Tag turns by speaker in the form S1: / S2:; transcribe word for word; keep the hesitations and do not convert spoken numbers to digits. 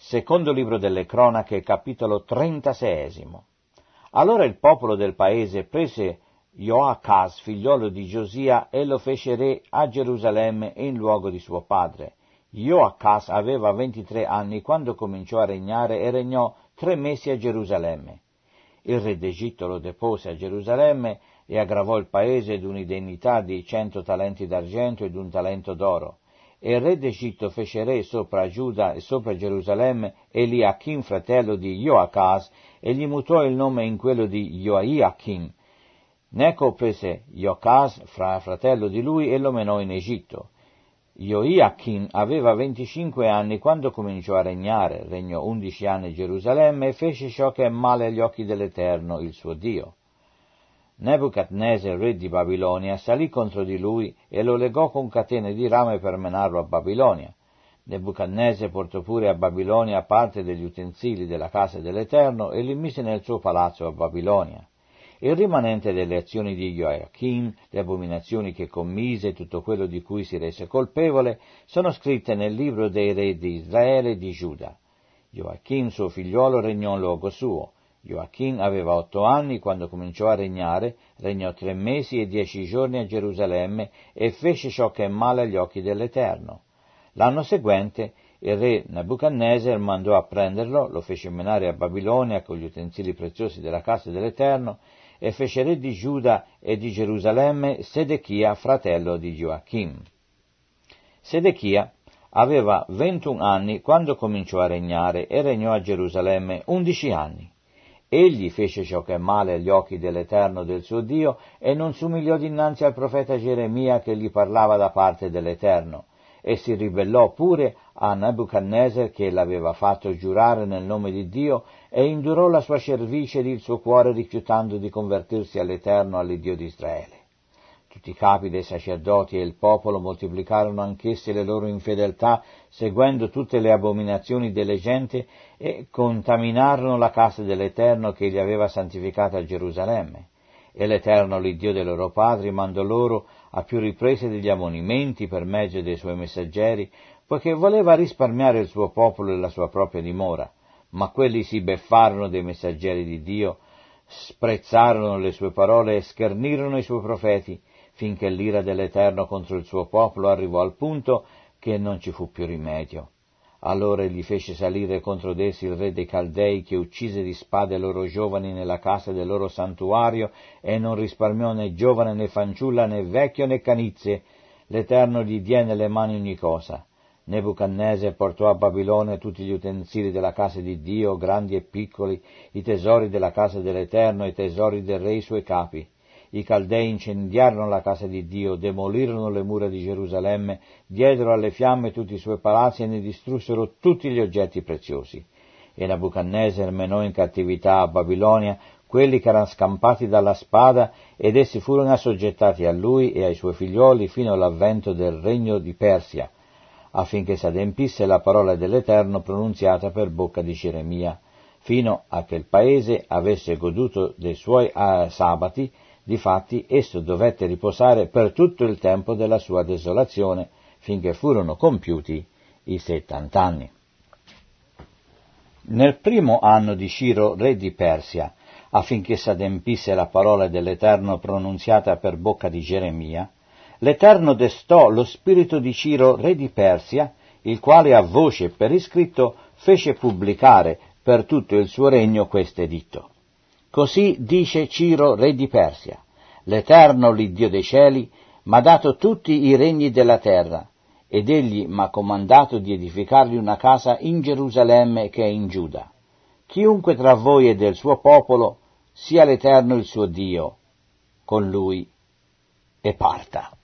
S1: Secondo libro delle Cronache, capitolo trentaseiesimo. Allora il popolo del paese prese Ioacas, figliolo di Giosia, e lo fece re a Gerusalemme in luogo di suo padre. Ioacas aveva ventitré anni quando cominciò a regnare e regnò tre mesi a Gerusalemme. Il re d'Egitto lo depose a Gerusalemme e aggravò il paese d'un'indennità di cento talenti d'argento ed un talento d'oro. E il re d'Egitto fece re sopra Giuda e sopra Gerusalemme Eliachim, fratello di Ioacas, e gli mutò il nome in quello di Joiachim. Neco prese Ioacas, fra fratello di lui, e lo menò in Egitto. Joiachim aveva venticinque anni quando cominciò a regnare, regnò undici anni a Gerusalemme e fece ciò che è male agli occhi dell'Eterno, il suo Dio. Nebuchadnezzar, re di Babilonia, salì contro di lui e lo legò con catene di rame per menarlo a Babilonia. Nebuchadnezzar portò pure a Babilonia parte degli utensili della casa dell'Eterno e li mise nel suo palazzo a Babilonia. Il rimanente delle azioni di Joiachim, le abominazioni che commise e tutto quello di cui si rese colpevole, sono scritte nel libro dei re di Israele e di Giuda. Joiachim, suo figliuolo, regnò in luogo suo. Joiachim aveva otto anni quando cominciò a regnare, regnò tre mesi e dieci giorni a Gerusalemme e fece ciò che è male agli occhi dell'Eterno. L'anno seguente il re Nebuchadnezzar mandò a prenderlo, lo fece menare a Babilonia con gli utensili preziosi della casa dell'Eterno e fece re di Giuda e di Gerusalemme Sedechia, fratello di Joiachim. Sedechia aveva ventuno anni quando cominciò a regnare e regnò a Gerusalemme undici anni. Egli fece ciò che è male agli occhi dell'Eterno del suo Dio e non s'umiliò dinanzi al profeta Geremia che gli parlava da parte dell'Eterno, e si ribellò pure a Nebuchadnezzar che l'aveva fatto giurare nel nome di Dio e indurò la sua cervice ed il suo cuore rifiutando di convertirsi all'Eterno, all'Iddio di Israele. Tutti i capi dei sacerdoti e il popolo moltiplicarono anch'essi le loro infedeltà, seguendo tutte le abominazioni delle genti, e contaminarono la casa dell'Eterno che gli aveva santificata a Gerusalemme. E l'Eterno, l'Iddio dei loro padri, mandò loro a più riprese degli ammonimenti per mezzo dei suoi messaggeri, poiché voleva risparmiare il suo popolo e la sua propria dimora. Ma quelli si beffarono dei messaggeri di Dio, sprezzarono le sue parole e schernirono i suoi profeti, finché l'ira dell'Eterno contro il suo popolo arrivò al punto che non ci fu più rimedio. Allora egli fece salire contro d'essi il re dei Caldei, che uccise di spade i loro giovani nella casa del loro santuario, e non risparmiò né giovane né fanciulla, né vecchio né canizie. L'Eterno gli diè nelle mani ogni cosa. Nebuchadnezzar portò a Babilonia tutti gli utensili della casa di Dio, grandi e piccoli, i tesori della casa dell'Eterno, i tesori del re e i suoi capi. I Caldei incendiarono la casa di Dio, demolirono le mura di Gerusalemme, diedero alle fiamme tutti i suoi palazzi e ne distrussero tutti gli oggetti preziosi. E Nebuchadnezzar menò in cattività a Babilonia quelli che erano scampati dalla spada, ed essi furono assoggettati a lui e ai suoi figlioli fino all'avvento del regno di Persia, affinché s'adempisse la parola dell'Eterno pronunziata per bocca di Geremia, fino a che il paese avesse goduto dei suoi uh, sabati. Difatti esso dovette riposare per tutto il tempo della sua desolazione, finché furono compiuti i settant'anni. Nel primo anno di Ciro, re di Persia, affinché s'adempisse la parola dell'Eterno pronunziata per bocca di Geremia, l'Eterno destò lo spirito di Ciro, re di Persia, il quale a voce per iscritto fece pubblicare per tutto il suo regno questo editto. Così dice Ciro, re di Persia: l'Eterno, l'Iddio dei cieli, m'ha dato tutti i regni della terra, ed egli m'ha comandato di edificargli una casa in Gerusalemme che è in Giuda. Chiunque tra voi è del suo popolo, sia l'Eterno il suo Dio, con lui e parta.